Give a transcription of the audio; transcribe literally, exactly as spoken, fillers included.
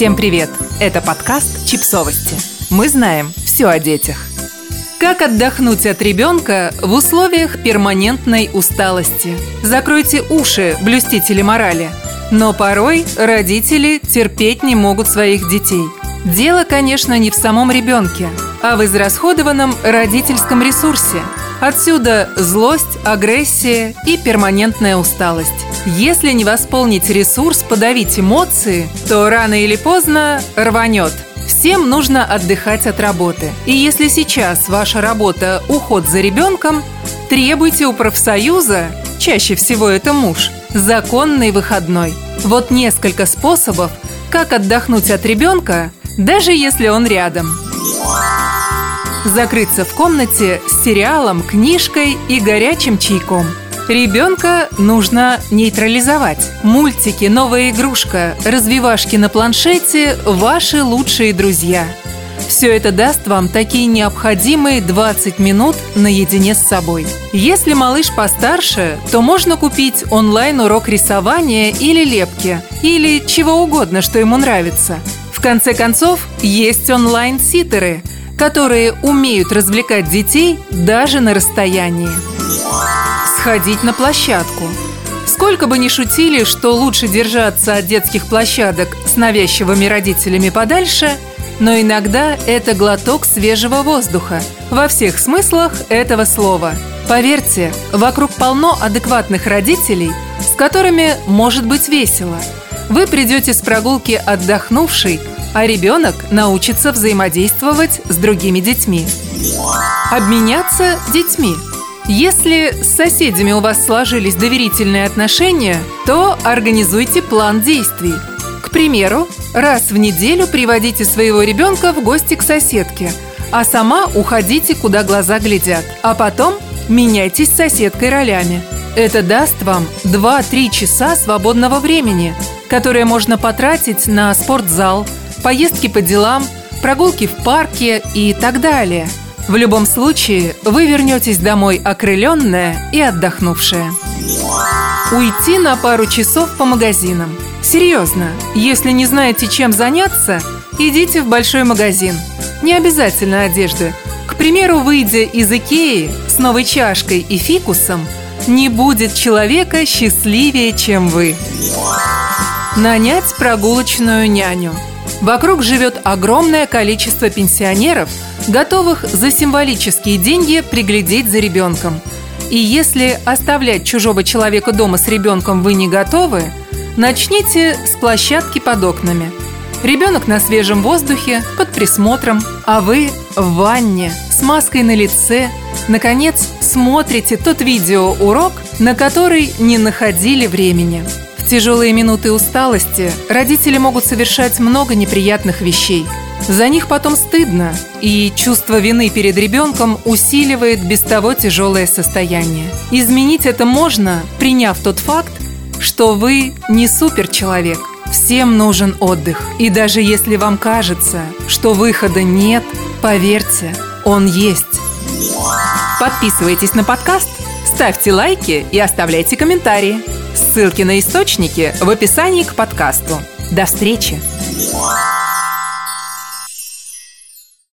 Всем привет! Это подкаст «Чипсовости». Мы знаем все о детях. Как отдохнуть от ребенка в условиях перманентной усталости? Закройте уши, блюстители морали. Но порой родители терпеть не могут своих детей. Дело, конечно, не в самом ребенке, а в израсходованном родительском ресурсе. Отсюда злость, агрессия и перманентная усталость. Если не восполнить ресурс, подавить эмоции, то рано или поздно рванет. Всем нужно отдыхать от работы. И если сейчас ваша работа – уход за ребенком, требуйте у профсоюза, чаще всего это муж, законный выходной. Вот несколько способов, как отдохнуть от ребенка, даже если он рядом. Закрыться в комнате с сериалом, книжкой и горячим чайком. Ребенка нужно нейтрализовать. Мультики, новая игрушка, развивашки на планшете – ваши лучшие друзья. Все это даст вам такие необходимые двадцать минут наедине с собой. Если малыш постарше, то можно купить онлайн-урок рисования или лепки, или чего угодно, что ему нравится. В конце концов, есть онлайн-ситеры, которые умеют развлекать детей даже на расстоянии. Сходить на площадку. Сколько бы ни шутили, что лучше держаться от детских площадок с навязчивыми родителями подальше, но иногда это глоток свежего воздуха во всех смыслах этого слова. Поверьте, вокруг полно адекватных родителей, с которыми может быть весело. Вы придете с прогулки отдохнувший, а ребенок научится взаимодействовать с другими детьми. Обменяться детьми. Если с соседями у вас сложились доверительные отношения, то организуйте план действий. К примеру, раз в неделю приводите своего ребенка в гости к соседке, а сама уходите, куда глаза глядят, а потом меняйтесь с соседкой ролями. Это даст вам два-три часа свободного времени, которое можно потратить на спортзал, поездки по делам, прогулки в парке и так далее. В любом случае, вы вернетесь домой окрыленная и отдохнувшая. Уйти на пару часов по магазинам. Серьезно, если не знаете, чем заняться, идите в большой магазин. Не обязательно одежды. К примеру, выйдя из Икеи с новой чашкой и фикусом, не будет человека счастливее, чем вы. Нанять прогулочную няню. Вокруг живет огромное количество пенсионеров, готовых за символические деньги приглядеть за ребенком. И если оставлять чужого человека дома с ребенком вы не готовы, начните с площадки под окнами. Ребенок на свежем воздухе, под присмотром, а вы в ванне, с маской на лице. Наконец, смотрите тот видеоурок, на который не находили времени. В тяжелые минуты усталости родители могут совершать много неприятных вещей. За них потом стыдно, и чувство вины перед ребенком усиливает без того тяжелое состояние. Изменить это можно, приняв тот факт, что вы не суперчеловек. Всем нужен отдых. И даже если вам кажется, что выхода нет, поверьте, он есть. Подписывайтесь на подкаст, ставьте лайки и оставляйте комментарии. Ссылки на источники в описании к подкасту. До встречи!